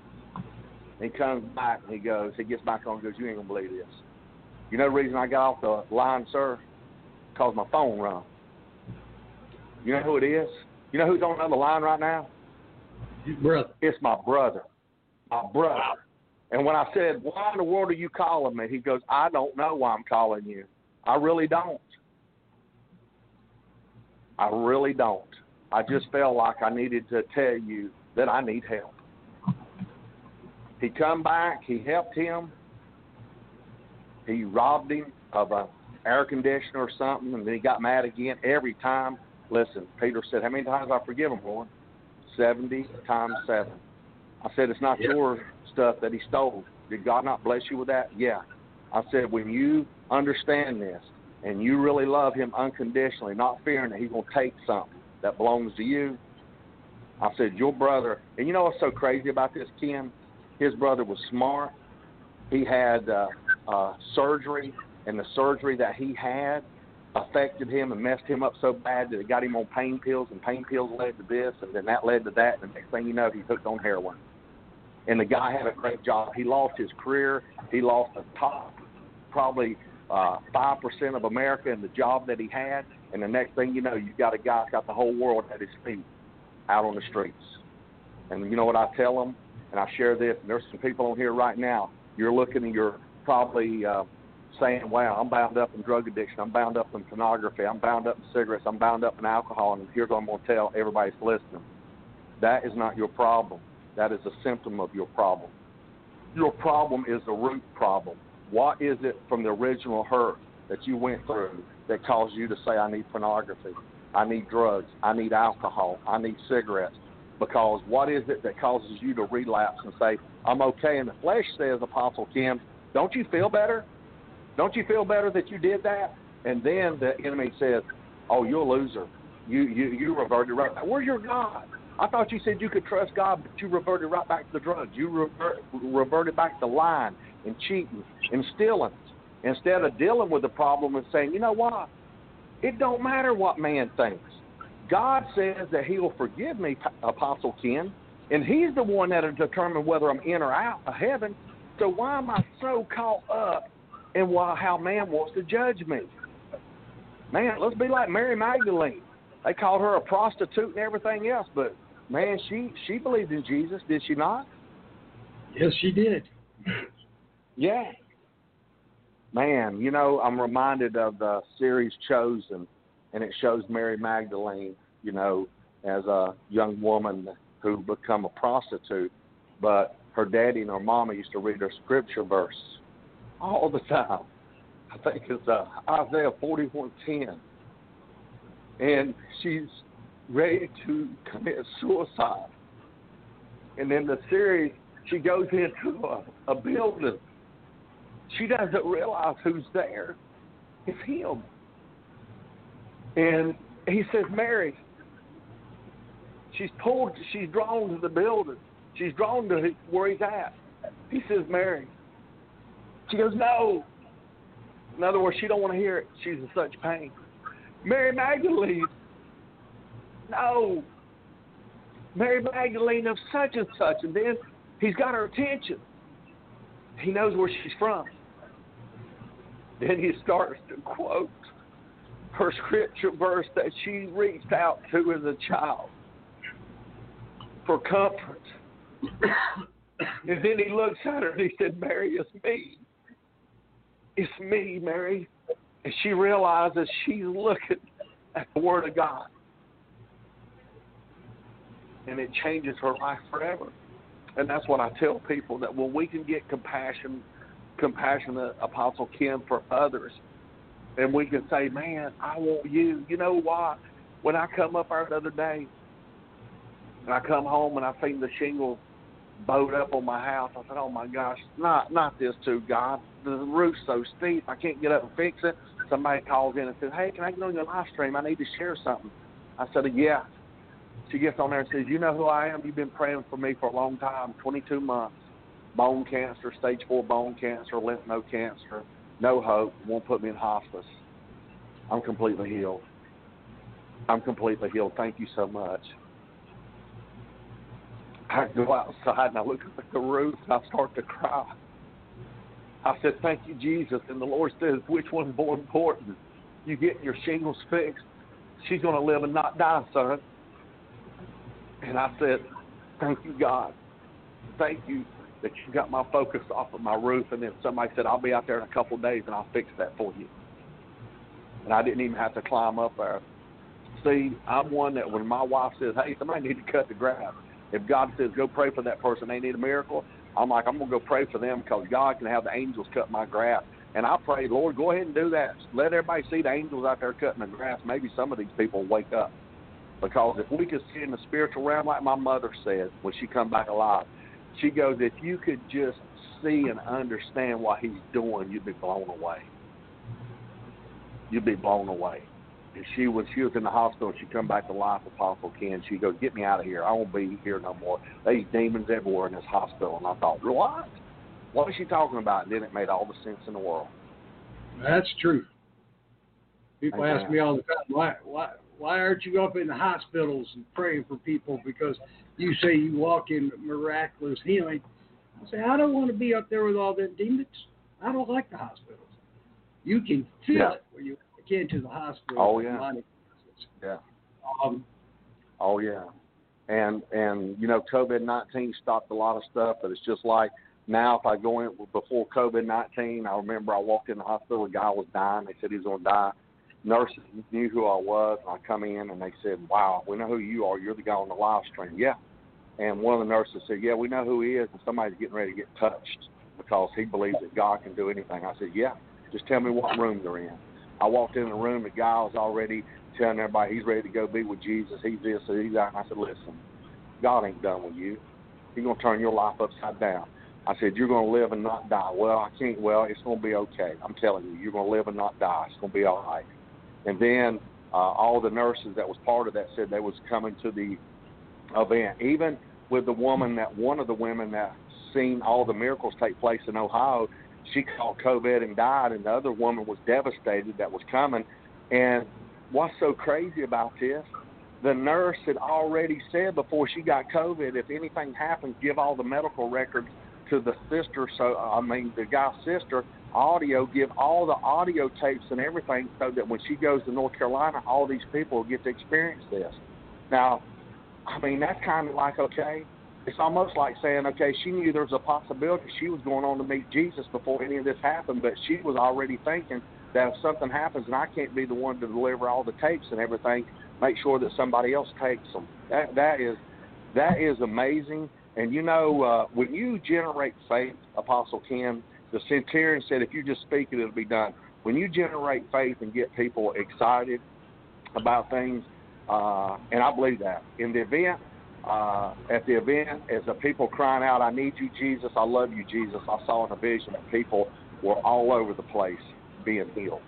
He comes back, and he gets back on and goes, you ain't going to believe this. You know the reason I got off the line, sir? Because my phone rung. You know who it is? You know who's on the other line right now? His brother. It's my brother. My brother. And when I said, why in the world are you calling me? He goes, I don't know why I'm calling you. I really don't. I really don't. I just felt like I needed to tell you that I need help. He come back. He helped him. He robbed him of an air conditioner or something, and then he got mad again every time. Listen, Peter said, how many times I forgive him, Lord? 70 times 7. I said, it's not your stuff that he stole. Did God not bless you with that? Yeah. I said, when you understand this and you really love him unconditionally, not fearing that he's going to take something that belongs to you, I said, your brother, and you know what's so crazy about this, Ken? His brother was smart. He had surgery, and the surgery that he had affected him and messed him up so bad that it got him on pain pills, and pain pills led to this, and then that led to that, and the next thing you know, he's hooked on heroin. And the guy had a great job. He lost his career. He lost the top probably 5% of America in the job that he had, and the next thing you know, you got a guy that's got the whole world at his feet out on the streets. And you know what I tell them? And I share this, and there's some people on here right now. You're looking and you're probably saying, wow, I'm bound up in drug addiction. I'm bound up in pornography. I'm bound up in cigarettes. I'm bound up in alcohol. And here's what I'm going to tell everybody that's listening. That is not your problem. That is a symptom of your problem. Your problem is the root problem. What is it from the original hurt that you went through that caused you to say, I need pornography, I need drugs, I need alcohol, I need cigarettes? Because what is it that causes you to relapse and say, I'm okay? And the flesh says, Apostle Kim, don't you feel better? Don't you feel better that you did that? And then the enemy says, oh, you're a loser. You reverted right back. Where's your God? I thought you said you could trust God, but you reverted right back to the drugs. You reverted back to lying and cheating and stealing. Instead of dealing with the problem and saying, you know what? It don't matter what man thinks. God says that he will forgive me, Apostle Ken, and he's the one that will determine whether I'm in or out of heaven. So why am I so caught up in how man wants to judge me? Man, let's be like Mary Magdalene. They called her a prostitute and everything else, but, man, she believed in Jesus, did she not? Yes, she did. Yeah. Man, you know, I'm reminded of the series Chosen, and it shows Mary Magdalene, you know, as a young woman who become a prostitute, but her daddy and her mama used to read her scripture verse all the time. I think it's Isaiah 41:10. And she's ready to commit suicide. And in the series, she goes into a building. She doesn't realize who's there. It's him. And he says, Mary, she's drawn to the building. She's drawn to where he's at. He says, Mary. She goes, no. In other words, she don't want to hear it. She's in such pain. Mary Magdalene, no. Mary Magdalene of such and such. And then he's got her attention. He knows where she's from. Then he starts to quote her scripture verse that she reached out to as a child for comfort. And then he looks at her and he said, Mary, it's me. It's me, Mary. And she realizes she's looking at the Word of God. And it changes her life forever. And that's what I tell people, that when we can get compassionate Apostle Kim for others, and we can say, man, I want you. You know what? When I come up there the other day, and I come home and I seen the shingle bowed up on my house, I said, oh my gosh, not this too, God. The roof's so steep, I can't get up and fix it. Somebody calls in and says, hey, can I get on your live stream? I need to share something. I said, yeah. She gets on there and says, you know who I am? You've been praying for me for a long time, 22 months. Bone cancer, stage 4 bone cancer, lymph node cancer, no hope, won't put me in hospice. I'm completely healed. I'm completely healed. Thank you so much. I go outside and I look at the roof and I start to cry. I said, thank you, Jesus. And the Lord says, which one's more important? You getting your shingles fixed? She's going to live and not die, son. And I said, thank you, God. Thank you that you got my focus off of my roof. And then somebody said, I'll be out there in a couple of days and I'll fix that for you. And I didn't even have to climb up there. See, I'm one that when my wife says, hey, somebody need to cut the grass, if God says, go pray for that person, they need a miracle, I'm like, I'm going to go pray for them because God can have the angels cut my grass. And I pray, Lord, go ahead and do that. Let everybody see the angels out there cutting the grass. Maybe some of these people will wake up. Because if we could see in the spiritual realm, like my mother said when she come back alive, she goes, if you could just see and understand what he's doing, you'd be blown away. You'd be blown away. And she was in the hospital. She come back to life, Apostle Ken. She goes, get me out of here. I won't be here no more. There's demons everywhere in this hospital. And I thought, what? What is she talking about? And then it made all the sense in the world. That's true. People ask me all the time, why aren't you up in the hospitals and praying for people? Because you say you walk in miraculous healing. I say, I don't want to be up there with all them demons. I don't like the hospitals. You can feel it when you get into the hospital. Oh, yeah. Yeah. Oh, yeah. And COVID-19 stopped a lot of stuff, but it's just like now if I go in before COVID-19, I remember I walked in the hospital, a guy was dying. They said he was going to die. Nurses knew who I was, and I come in, and they said, wow, we know who you are. You're the guy on the live stream. Yeah. And one of the nurses said, yeah, we know who he is, and somebody's getting ready to get touched because he believes that God can do anything. I said, yeah, just tell me what room they're in. I walked in the room, the guy was already telling everybody he's ready to go be with Jesus. He's this, he's that. And I said, listen, God ain't done with you. He's going to turn your life upside down. I said, you're going to live and not die. Well, I can't. Well, it's going to be okay. I'm telling you, you're going to live and not die. It's going to be all right. And then all the nurses that was part of that said they was coming to the event. Even with the woman one of the women that seen all the miracles take place in Ohio, she caught COVID and died, and the other woman was devastated that was coming. And what's so crazy about this, the nurse had already said before she got COVID, if anything happens, give all the medical records to the sister, the guy's sister, give all the audio tapes and everything so that when she goes to North Carolina, all these people will get to experience this. Now, I mean, that's kind of like, okay, it's almost like saying, okay, she knew there was a possibility she was going on to meet Jesus before any of this happened, but she was already thinking that if something happens and I can't be the one to deliver all the tapes and everything, make sure that somebody else takes them. That is amazing. And, when you generate faith, Apostle Ken, the centurion said, if you just speak it, it'll be done. When you generate faith and get people excited about things, and I believe that. In the event, at the event, as the people crying out, I need you, Jesus, I love you, Jesus, I saw in a vision that people were all over the place being healed.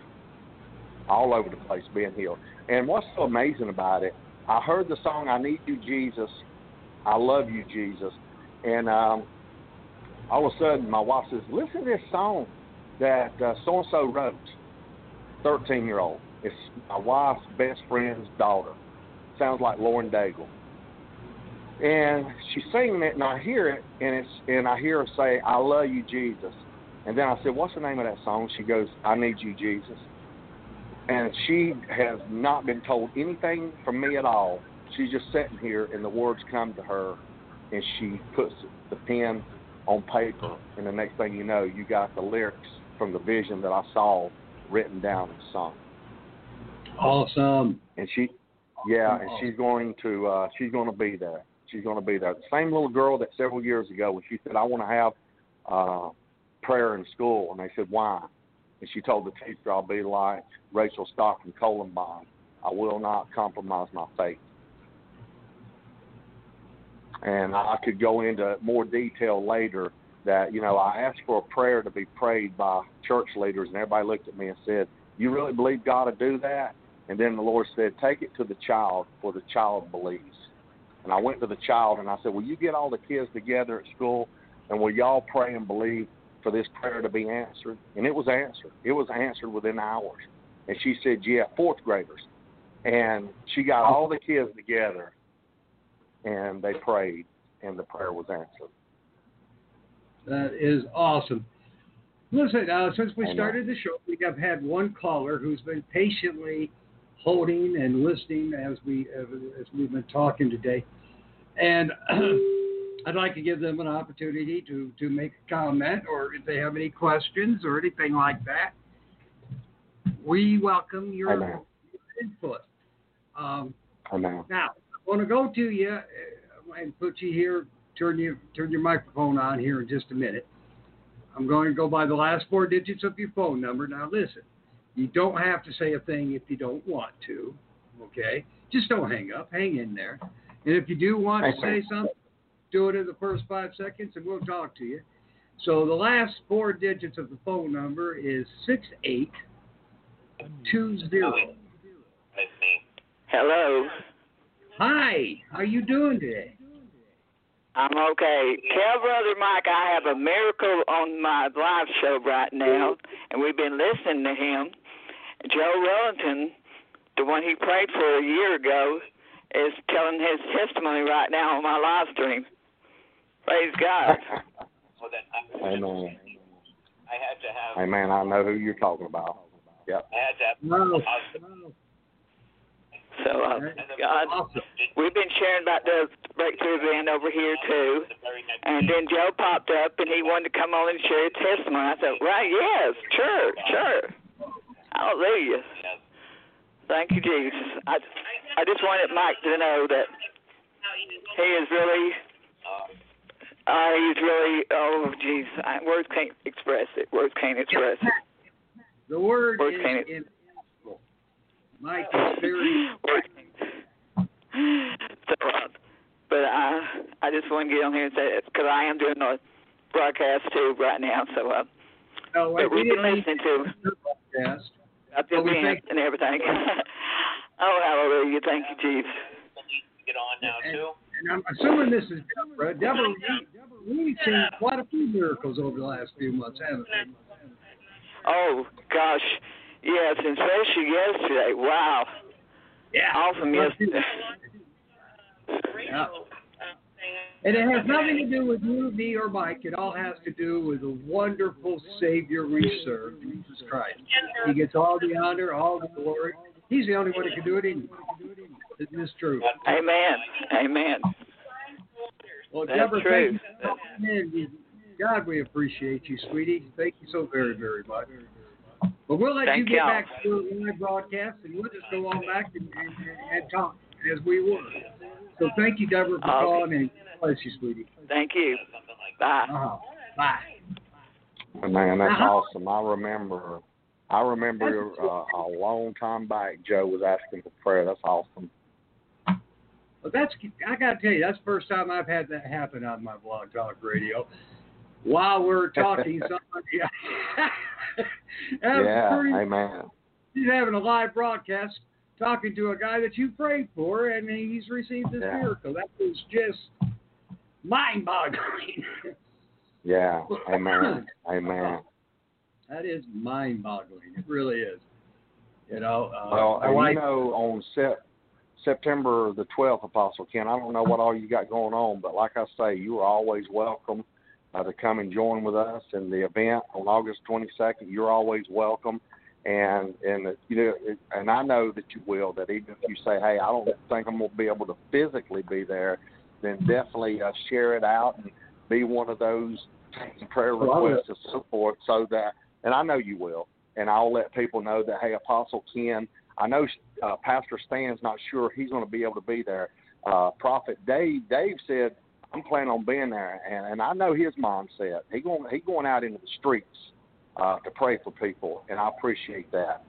All over the place being healed. And what's so amazing about it, I heard the song, I need you, Jesus, I love you, Jesus. And all of a sudden, my wife says, listen to this song that so-and-so wrote, 13-year-old. It's my wife's best friend's daughter. Sounds like Lauren Daigle. And she's singing it, and I hear it, and I hear her say, I love you, Jesus. And then I said, what's the name of that song? She goes, I need you, Jesus. And she has not been told anything from me at all. She's just sitting here, and the words come to her, and she puts the pen on paper, and the next thing you know, you got the lyrics from the vision that I saw written down and sung. Awesome. And she's going to be there. She's going to be there. The same little girl that several years ago when she said, I want to have prayer in school, and they said, why? And she told the teacher, I'll be like Rachel Stockton Columbine. I will not compromise my faith. And I could go into more detail later that, I asked for a prayer to be prayed by church leaders, and everybody looked at me and said, you really believe God to do that? And then the Lord said, take it to the child, for the child believes. And I went to the child, and I said, will you get all the kids together at school, and will y'all pray and believe for this prayer to be answered? And it was answered. It was answered within hours. And she said, yeah, fourth graders. And she got all the kids together, and they prayed, and the prayer was answered. That is awesome. Listen, since we started the show, we have had one caller who's been patiently holding and listening as we've been talking today. And I'd like to give them an opportunity to make a comment, or if they have any questions or anything like that. We welcome your input. Now, I want to go to you and put you here, turn your microphone on here in just a minute. I'm going to go by the last four digits of your phone number. Now, listen, you don't have to say a thing if you don't want to, okay? Just don't hang up. Hang in there. And if you do want to say something, do it in the first 5 seconds, and we'll talk to you. So the last four digits of the phone number is 6820. Hello. Hi. How you doing today? I'm okay. Tell Brother Mike I have a miracle on my live show right now, and we've been listening to him. Joe Wellington, the one he prayed for a year ago, is telling his testimony right now on my live stream. Praise God. Amen. Amen. I know who you're talking about. Yep. No. So, God, Awesome. we've been sharing about the breakthrough event over here, too. And then Joe popped up, and he wanted to come on and share his testimony. I said, right, yes, sure. Hallelujah. Thank you, Jesus. I just wanted Mike to know that he is really, oh, jeez, words can't express it. The word Words is can't- impossible. Mike is very... So, but I just want to get on here and say it because I am doing a broadcast too right now. So, No, wait, but we've been listening to broadcast. about the event and everything. Oh, hallelujah! Thank you, Jesus. Get on now too. And I'm assuming this is Deborah. Deborah, we've seen quite a few miracles over the last few months, haven't we? Oh gosh, yes, and especially yesterday. Wow. Yeah. Awesome yesterday. Yeah. And it has nothing to do with you, me, or Mike. It all has to do with the wonderful Savior we serve, Jesus Christ. He gets all the honor, all the glory. He's the only one that can do it anyway. Isn't this true? Amen. Well, That's Deborah, true. thank you for coming in. God, we appreciate you, sweetie. Thank you so very, very much. But we'll let you Thank get y'all. back to your live broadcast, and we'll just go on back and talk as we were. So thank you, Deborah, for calling, and bless you, sweetie. Thank you. Bye. Bye. Man, that's awesome. I remember a long time back, Joe was asking for prayer. That's awesome. Well, I got to tell you, that's the first time I've had that happen on my Blog Talk Radio. While we're talking, somebody. Amen. He's having a live broadcast talking to a guy that you prayed for, and he's received this miracle. That was just mind-boggling. Yeah, amen. That is mind-boggling. It really is. You know. On September the 12th, Apostle Ken, I don't know what all you got going on, but like I say, you are always welcome to come and join with us in the event on August 22nd. You're always welcome. And I know that you will, that even if you say, hey, I don't think I'm going to be able to physically be there, then definitely share it out and be one of those taking prayer requests and so forth, so that, and I know you will, and I'll let people know that, hey, Apostle Ken, I know Pastor Stan's not sure he's going to be able to be there. Prophet Dave said, I'm planning on being there, and I know his mindset. He's going out into the streets to pray for people, and I appreciate that.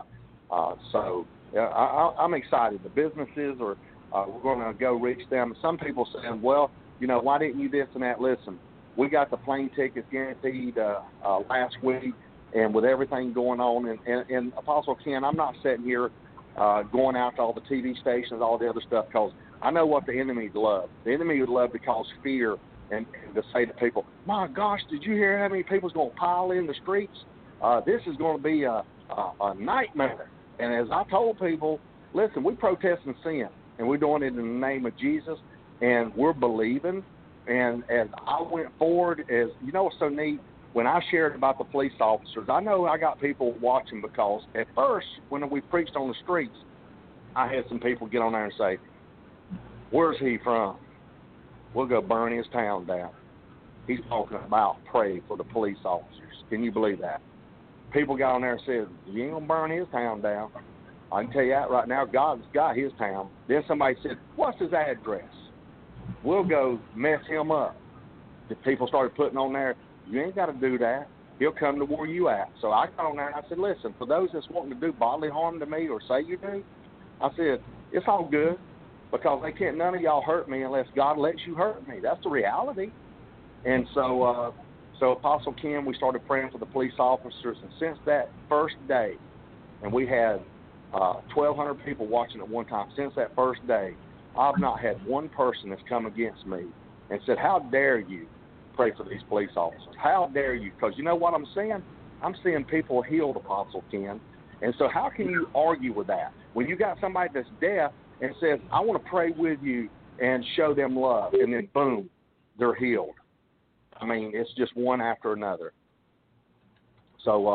I'm excited. The businesses we're going to go reach them. Some people saying, well, why didn't you this and that? Listen, we got the plane tickets guaranteed last week, and with everything going on, and Apostle Ken, I'm not sitting here going out to all the TV stations, all the other stuff, because I know what the enemy would love. The enemy would love to cause fear and to say to people, my gosh, did you hear how many people's going to pile in the streets? This is going to be a nightmare. And as I told people, listen, we protesting sin, and we're doing it in the name of Jesus, and we're believing. And as I went forward, what's so neat, when I shared about the police officers, I know I got people watching, because at first, when we preached on the streets, I had some people get on there and say, where's he from? We'll go burn his town down. He's talking about pray for the police officers. Can you believe that? People got on there and said, you ain't going to burn his town down. I can tell you that right now, God's got his town. Then somebody said, what's his address? We'll go mess him up. The people started putting on there, you ain't got to do that. He'll come to where you at. So I got on there and I said, listen, for those that's wanting to do bodily harm to me or say you do, I said, it's all good, because none of y'all hurt me unless God lets you hurt me. That's the reality. And so Apostle Ken, we started praying for the police officers, and since that first day, and we had 1,200 people watching at one time, since that first day, I've not had one person that's come against me and said, how dare you pray for these police officers? How dare you? Because you know what I'm seeing? I'm seeing people healed, Apostle Ken. And so how can you argue with that? When you got somebody that's deaf and says, I want to pray with you and show them love, and then boom, they're healed. I mean, it's just one after another. So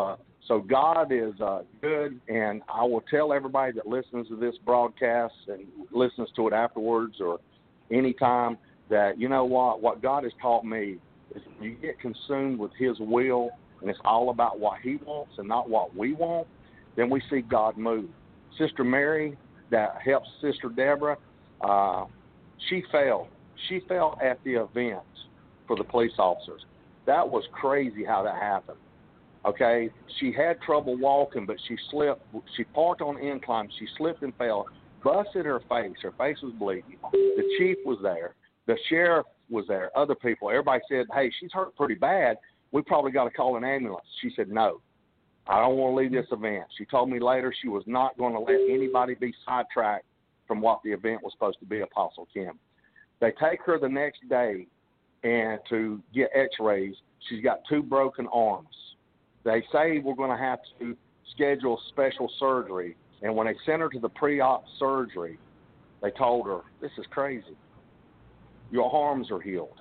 So God is good, and I will tell everybody that listens to this broadcast and listens to it afterwards or anytime that, you know what God has taught me is when you get consumed with his will and it's all about what he wants and not what we want, then we see God move. Sister Mary that helps Sister Deborah, she fell. She fell at the event for the police officers. That was crazy how that happened. Okay, she had trouble walking, but she slipped. She parked on the incline. She slipped and fell, busted her face. Her face was bleeding. The chief was there. The sheriff was there. Other people. Everybody said, hey, she's hurt pretty bad. We probably got to call an ambulance. She said, no, I don't want to leave this event. She told me later she was not going to let anybody be sidetracked from what the event was supposed to be, Apostle Kim. They take her the next day and to get x-rays. She's got 2 broken arms. They say we're going to have to schedule special surgery. And when they sent her to the pre-op surgery, they told her, this is crazy. Your arms are healed.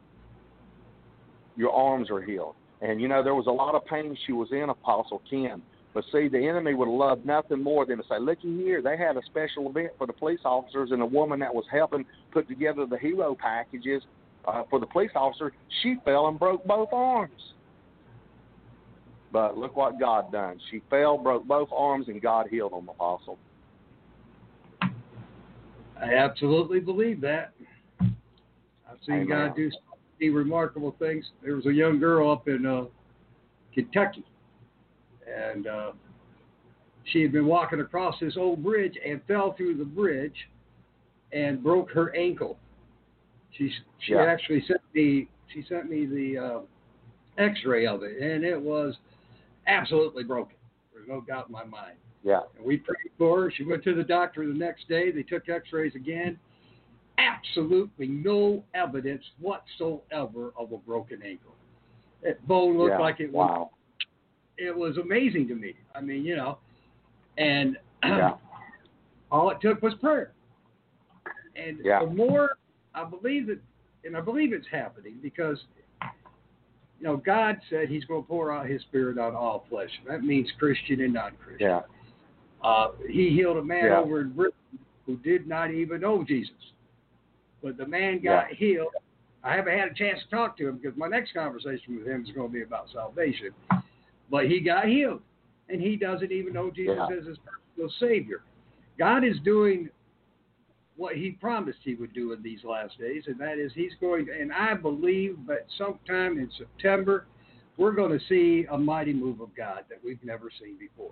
Your arms are healed. And, you know, there was a lot of pain she was in, Apostle Ken. But, see, the enemy would have loved nothing more than to say, looky here, they had a special event for the police officers, and a woman that was helping put together the hero packages for the police officer, she fell and broke both arms. But look what God done. She fell, broke both arms, and God healed them, Apostle. I absolutely believe that. I've seen Amen. God do so many remarkable things. There was a young girl up in Kentucky, and she had been walking across this old bridge and fell through the bridge and broke her ankle. She actually sent me the X-ray of it, and it was absolutely broken. There's no doubt in my mind. Yeah. And we prayed for her. She went to the doctor the next day. They took X-rays again. Absolutely no evidence whatsoever of a broken ankle. That bone looked like it was. Wow. It was amazing to me. I mean, you know, and all it took was prayer. And the more I believe it, and I believe it's happening because, you know, God said he's going to pour out his spirit on all flesh. That means Christian and non-Christian. Yeah. He healed a man over in Britain who did not even know Jesus. But the man got healed. I haven't had a chance to talk to him because my next conversation with him is going to be about salvation. But he got healed. And he doesn't even know Jesus as his personal Savior. God is doing what he promised he would do in these last days, and that is he's going to, and I believe that sometime in September, we're going to see a mighty move of God that we've never seen before.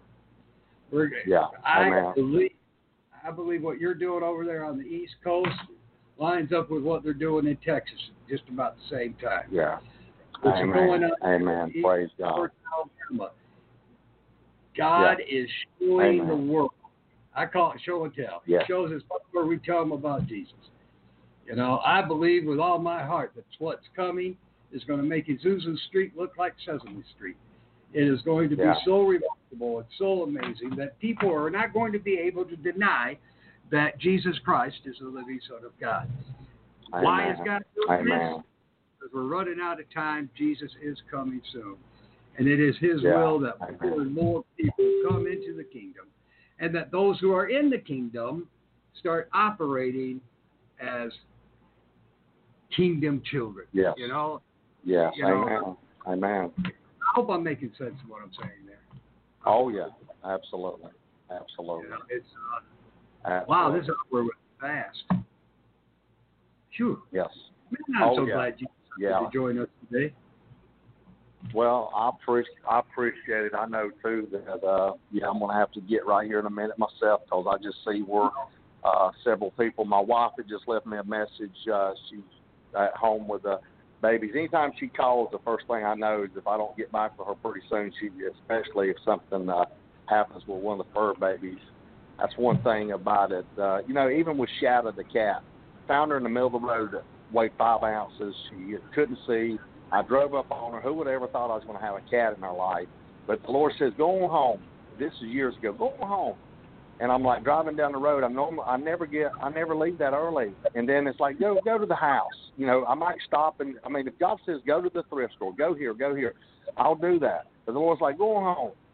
I believe what you're doing over there on the East Coast lines up with what they're doing in Texas just about the same time. Yeah. Amen. Amen. Praise God. Alabama. God is showing the world. I call it show and tell. He shows us where we tell them about Jesus. You know, I believe with all my heart that what's coming is going to make Azusa Street look like Sesame Street. It is going to be so remarkable and so amazing that people are not going to be able to deny that Jesus Christ is the living Son of God. Amen. Why is God doing this? Amen. Because we're running out of time. Jesus is coming soon. And it is his will that more and more people come into the kingdom. And that those who are in the kingdom start operating as kingdom children. Yes. You know? Yes. You Amen. I hope I'm making sense of what I'm saying there. Oh, yeah. Absolutely. Absolutely. You know, it's, Absolutely. wow, this is where we're fast. Sure. Yes. Man, I'm so glad you could join us today. Well, I appreciate it. I know, too, that, I'm going to have to get right here in a minute myself because I just see where several people, my wife had just left me a message. She's at home with the babies. Anytime she calls, the first thing I know is if I don't get back to her pretty soon, especially if something happens with one of the fur babies. That's one thing about it. Even with Shadow the cat, found her in the middle of the road that weighed 5 ounces. She couldn't see. I drove up on her. Who would have ever thought I was going to have a cat in her life? But the Lord says, go on home. This is years ago. Go on home. And I'm like driving down the road. I never leave that early. And then it's like, go to the house. You know, I might stop if God says go to the thrift store, go here, I'll do that. But the Lord's like, go on home.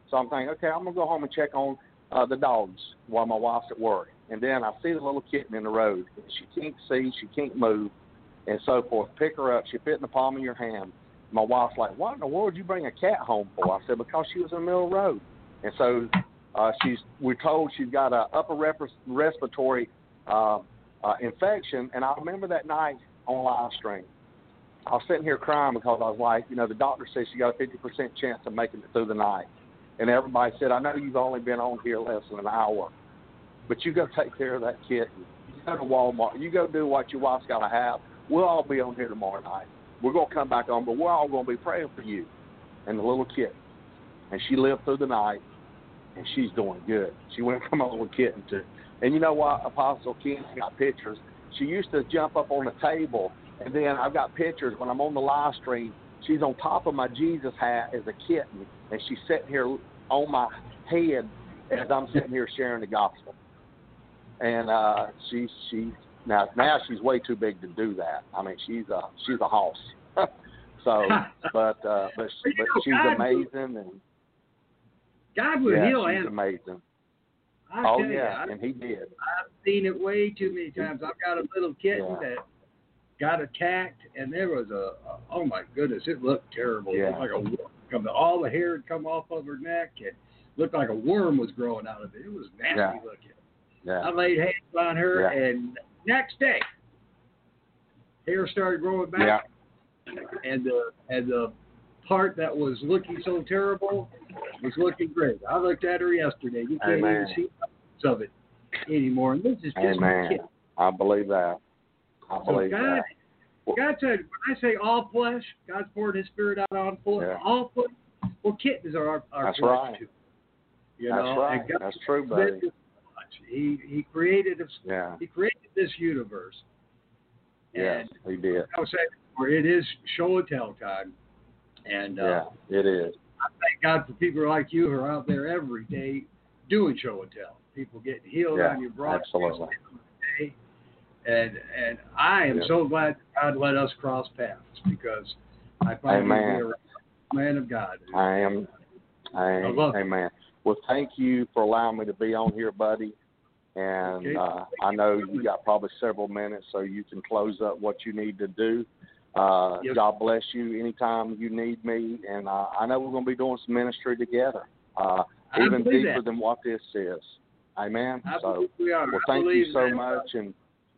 So I'm thinking, okay, I'm going to go home and check on the dogs while my wife's at work. And then I see the little kitten in the road. She can't see, she can't move, and so forth. Pick her up. She fit in the palm of your hand. My wife's like, what in the world did you bring a cat home for? I said, because she was in the middle of the road. And so we're told she's got an upper respiratory infection. And I remember that night on live stream, I was sitting here crying because I was like, the doctor says she got a 50% chance of making it through the night. And everybody said, I know you've only been on here less than an hour, but you go take care of that kitten. You go to Walmart. You go do what your wife's got to have. We'll all be on here tomorrow night. We're going to come back on, but we're all going to be praying for you and the little kitten. And she lived through the night, and she's doing good. She went from a little kitten to, and you know what, Apostle Ken got pictures. She used to jump up on the table, and then I've got pictures when I'm on the live stream. She's on top of my Jesus hat as a kitten, and she's sitting here on my head as I'm sitting here sharing the gospel. And now she's way too big to do that. I mean, she's a hoss. So, but she's amazing, and God will heal she's animals. Amazing. Oh yeah, and He did. I've seen it way too many times. I've got a little kitten that got attacked, and there was oh my goodness, it looked terrible. It looked like a worm. All the hair had come off of her neck, and looked like a worm was growing out of it. It was nasty looking. Yeah. I laid hands on her, and next day, hair started growing back, and the part that was looking so terrible was looking great. I looked at her yesterday. You can't even see much of it anymore. And this is just a kid. I believe that. I believe that. God said, when I say all flesh, God's poured His Spirit out on all flesh. Well, kittens are our That's flesh right. too. That's right. That's true, buddy. He created us. Yeah. He created this universe. Yes, He did. I was saying before, it is show and tell time. And it is. I thank God for people like you who are out there every day doing show and tell. People getting healed on your broadcast every day. And I am so glad God let us cross paths, because I find you to be a man of God. I am. Amen. Well, thank you for allowing me to be on here, buddy. And I know you got probably several minutes, so you can close up what you need to do. God bless you anytime you need me. And I know we're going to be doing some ministry together, even deeper than what this is. Amen. So, well, thank you so much. And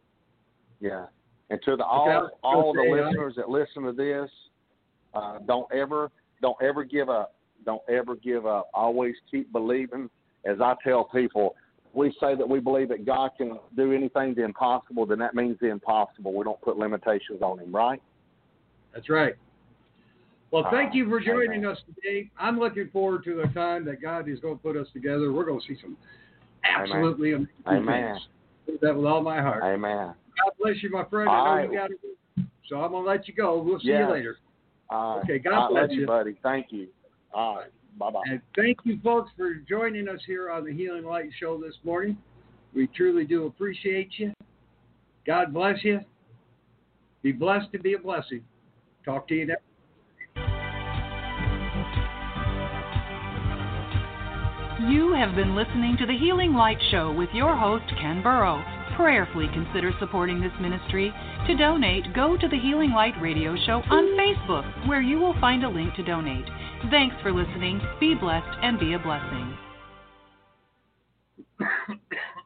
and to all the listeners that listen to this, don't ever give up. Don't ever give up. Always keep believing. As I tell people, we say that we believe that God can do anything the impossible, then that means the impossible. We don't put limitations on Him, right? That's right. Well, thank you for joining us today. I'm looking forward to the time that God is going to put us together. We're going to see some absolutely amazing things. I do that with all my heart. Amen. God bless you, my friend. I know you got to go, so I'm going to let you go. We'll see you later. Okay, God bless you, buddy. Thank you. All right. Bye-bye. And thank you, folks, for joining us here on the Healing Light Show this morning. We truly do appreciate you. God bless you. Be blessed to be a blessing. Talk to you next. You have been listening to the Healing Light Show with your host, Ken Burrow. Prayerfully consider supporting this ministry. To donate, go to the Healing Light Radio Show on Facebook, where you will find a link to donate. Thanks for listening. Be blessed and be a blessing.